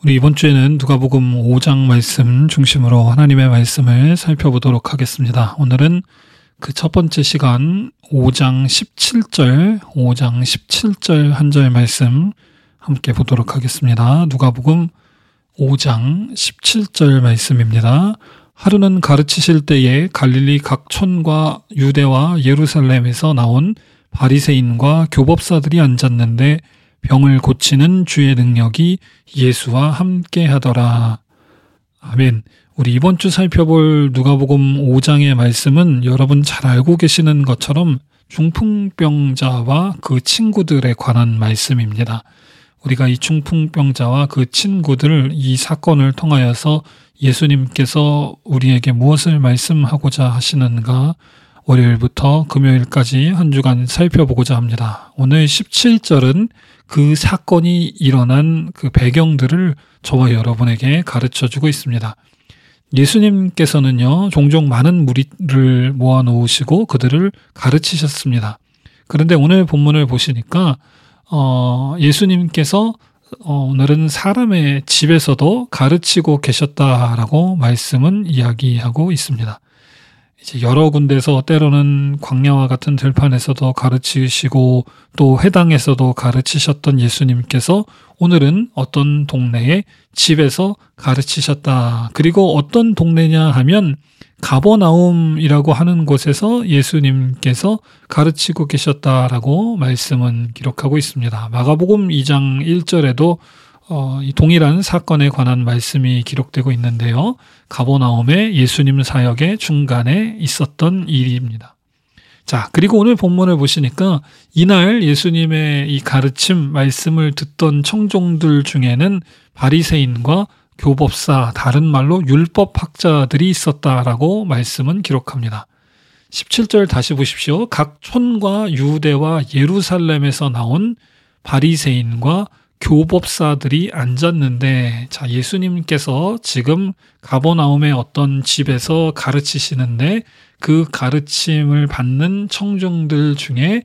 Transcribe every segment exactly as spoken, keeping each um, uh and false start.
우리 이번 주에는 누가복음 오 장 말씀 중심으로 하나님의 말씀을 살펴보도록 하겠습니다. 오늘은 그 첫 번째 시간 오 장 십칠 절, 오 장 십칠 절 한 절 말씀 함께 보도록 하겠습니다. 누가복음 오 장 십칠 절 말씀입니다. 하루는 가르치실 때에 갈릴리 각 촌과 유대와 예루살렘에서 나온 바리새인과 교법사들이 앉았는데 병을 고치는 주의 능력이 예수와 함께 하더라. 아멘. 우리 이번 주 살펴볼 누가복음 오 장의 말씀은 여러분 잘 알고 계시는 것처럼 중풍병자와 그 친구들에 관한 말씀입니다. 우리가 이 중풍병자와 그 친구들, 이 사건을 통하여서 예수님께서 우리에게 무엇을 말씀하고자 하시는가 월요일부터 금요일까지 한 주간 살펴보고자 합니다. 오늘 십칠 절은 그 사건이 일어난 그 배경들을 저와 여러분에게 가르쳐주고 있습니다. 예수님께서는요, 종종 많은 무리를 모아놓으시고 그들을 가르치셨습니다. 그런데 오늘 본문을 보시니까 어, 예수님께서 어, 오늘은 사람의 집에서도 가르치고 계셨다라고 말씀은 이야기하고 있습니다. 이제 여러 군데서 때로는 광야와 같은 들판에서도 가르치시고 또 회당에서도 가르치셨던 예수님께서 오늘은 어떤 동네의 집에서 가르치셨다. 그리고 어떤 동네냐 하면 가버나움이라고 하는 곳에서 예수님께서 가르치고 계셨다라고 말씀은 기록하고 있습니다. 마가복음 이 장 일 절에도 어, 이 동일한 사건에 관한 말씀이 기록되고 있는데요. 가버나움의 예수님 사역의 중간에 있었던 일입니다. 자, 그리고 오늘 본문을 보시니까 이날 예수님의 이 가르침 말씀을 듣던 청종들 중에는 바리새인과 교법사, 다른 말로 율법학자들이 있었다라고 말씀은 기록합니다. 십칠 절 다시 보십시오. 각 촌과 유대와 예루살렘에서 나온 바리새인과 교법사들이 앉았는데, 자, 예수님께서 지금 가버나움의 어떤 집에서 가르치시는데 그 가르침을 받는 청중들 중에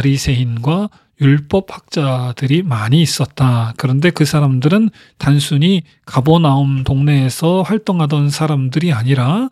바리새인과 율법학자들이 많이 있었다. 그런데 그 사람들은 단순히 가버나움 동네에서 활동하던 사람들이 아니라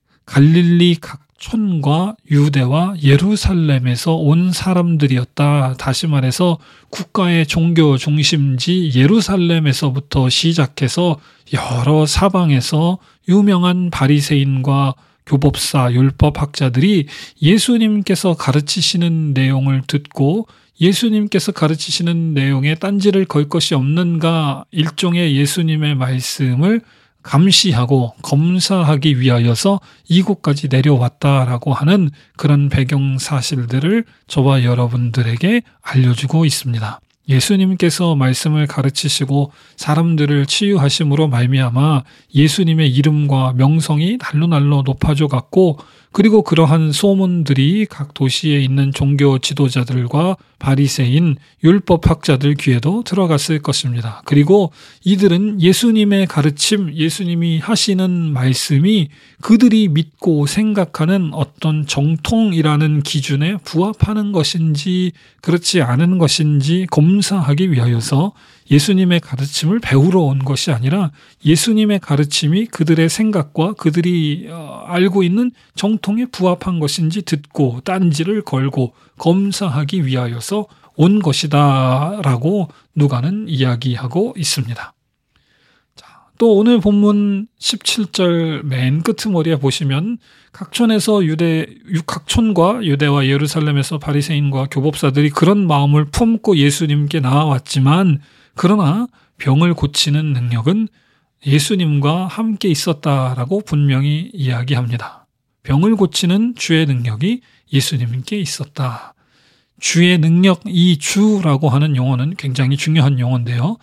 갈릴리 각 촌과 유대와 예루살렘에서 온 사람들이었다. 다시 말해서 국가의 종교 중심지 예루살렘에서부터 시작해서 여러 사방에서 유명한 바리새인과 교법사, 율법학자들이 예수님께서 가르치시는 내용을 듣고 예수님께서 가르치시는 내용에 딴지를 걸 것이 없는가, 일종의 예수님의 말씀을 감시하고 검사하기 위하여서 이곳까지 내려왔다라고 하는 그런 배경 사실들을 저와 여러분들에게 알려주고 있습니다. 예수님께서 말씀을 가르치시고 사람들을 치유하심으로 말미암아 예수님의 이름과 명성이 날로 날로 높아져 갔고, 그리고 그러한 소문들이 각 도시에 있는 종교 지도자들과 바리새인, 율법학자들 귀에도 들어갔을 것입니다. 그리고 이들은 예수님의 가르침, 예수님이 하시는 말씀이 그들이 믿고 생각하는 어떤 정통이라는 기준에 부합하는 것인지 그렇지 않은 것인지 검사하기 위하여서 예수님의 가르침을 배우러 온 것이 아니라 예수님의 가르침이 그들의 생각과 그들이 알고 있는 정통에 부합한 것인지 듣고 딴지를 걸고 검사하기 위하여서 온 것이다 라고 누가는 이야기하고 있습니다. 자, 또 오늘 본문 십칠 절 맨 끄트머리에 보시면 각촌에서 유대, 각촌과 유대와 예루살렘에서 바리새인과 교법사들이 그런 마음을 품고 예수님께 나아왔지만 그러나 병을 고치는 능력은 예수님과 함께 있었다라고 분명히 이야기합니다. 병을 고치는 주의 능력이 예수님께 있었다. 주의 능력, 이 주라고 하는 용어는 굉장히 중요한 용어인데요.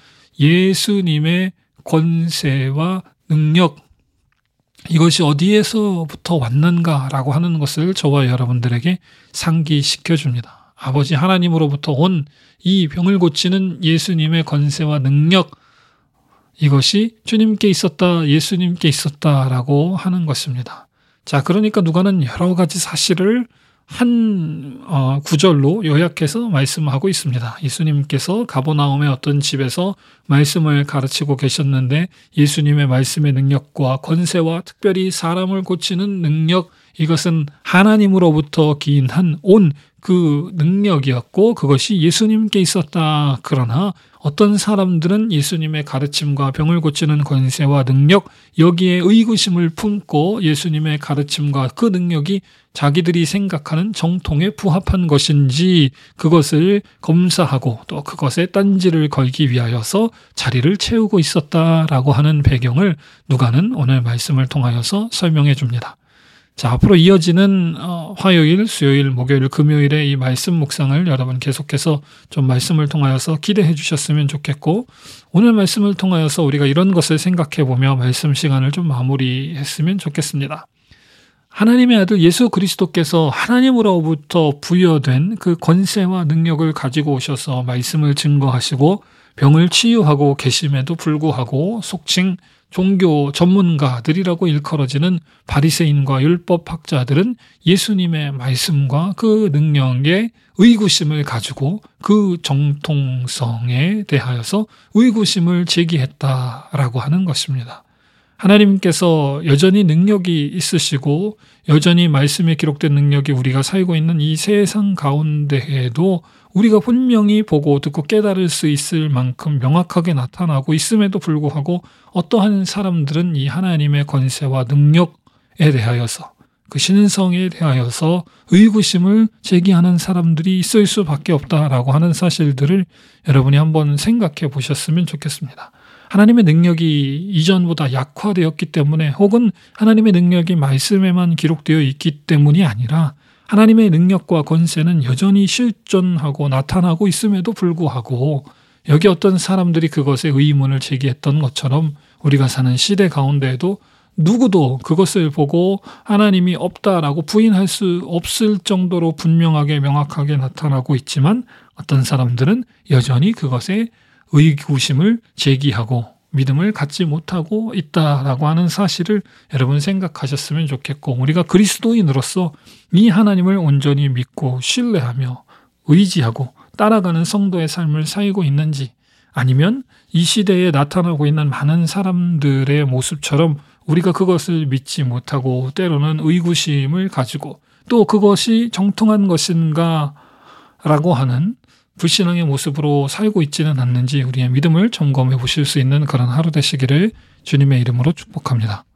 예수님의 권세와 능력, 이것이 어디에서부터 왔는가라고 하는 것을 저와 여러분들에게 상기시켜 줍니다. 아버지 하나님으로부터 온 이 병을 고치는 예수님의 권세와 능력, 이것이 주님께 있었다, 예수님께 있었다라고 하는 것입니다. 자, 그러니까 누가는 여러 가지 사실을 한 어, 구절로 요약해서 말씀하고 있습니다. 예수님께서 가버나움의 어떤 집에서 말씀을 가르치고 계셨는데 예수님의 말씀의 능력과 권세와 특별히 사람을 고치는 능력, 이것은 하나님으로부터 기인한 온 그 능력이었고 그것이 예수님께 있었다. 그러나 어떤 사람들은 예수님의 가르침과 병을 고치는 권세와 능력, 여기에 의구심을 품고 예수님의 가르침과 그 능력이 자기들이 생각하는 정통에 부합한 것인지 그것을 검사하고 또 그것에 딴지를 걸기 위하여서 자리를 채우고 있었다라고 하는 배경을 누가는 오늘 말씀을 통하여서 설명해 줍니다. 자, 앞으로 이어지는 어, 화요일, 수요일, 목요일, 금요일에 이 말씀 묵상을 여러분 계속해서 좀 말씀을 통하여서 기대해 주셨으면 좋겠고 오늘 말씀을 통하여서 우리가 이런 것을 생각해 보며 말씀 시간을 좀 마무리했으면 좋겠습니다. 하나님의 아들 예수 그리스도께서 하나님으로부터 부여된 그 권세와 능력을 가지고 오셔서 말씀을 증거하시고 병을 치유하고 계심에도 불구하고 속칭 종교 전문가들이라고 일컬어지는 바리새인과 율법학자들은 예수님의 말씀과 그 능력에 의구심을 가지고 그 정통성에 대하여서 의구심을 제기했다라고 하는 것입니다. 하나님께서 여전히 능력이 있으시고 여전히 말씀에 기록된 능력이 우리가 살고 있는 이 세상 가운데에도 우리가 분명히 보고 듣고 깨달을 수 있을 만큼 명확하게 나타나고 있음에도 불구하고 어떠한 사람들은 이 하나님의 권세와 능력에 대하여서 그 신성에 대하여서 의구심을 제기하는 사람들이 있을 수밖에 없다라고 하는 사실들을 여러분이 한번 생각해 보셨으면 좋겠습니다. 하나님의 능력이 이전보다 약화되었기 때문에 혹은 하나님의 능력이 말씀에만 기록되어 있기 때문이 아니라 하나님의 능력과 권세는 여전히 실존하고 나타나고 있음에도 불구하고 여기 어떤 사람들이 그것에 의문을 제기했던 것처럼 우리가 사는 시대 가운데에도 누구도 그것을 보고 하나님이 없다라고 부인할 수 없을 정도로 분명하게 명확하게 나타나고 있지만 어떤 사람들은 여전히 그것에 의구심을 제기하고 믿음을 갖지 못하고 있다라고 하는 사실을 여러분 생각하셨으면 좋겠고 우리가 그리스도인으로서 이 하나님을 온전히 믿고 신뢰하며 의지하고 따라가는 성도의 삶을 살고 있는지 아니면 이 시대에 나타나고 있는 많은 사람들의 모습처럼 우리가 그것을 믿지 못하고 때로는 의구심을 가지고 또 그것이 정통한 것인가 라고 하는 불신앙의 모습으로 살고 있지는 않는지 우리의 믿음을 점검해 보실 수 있는 그런 하루 되시기를 주님의 이름으로 축복합니다.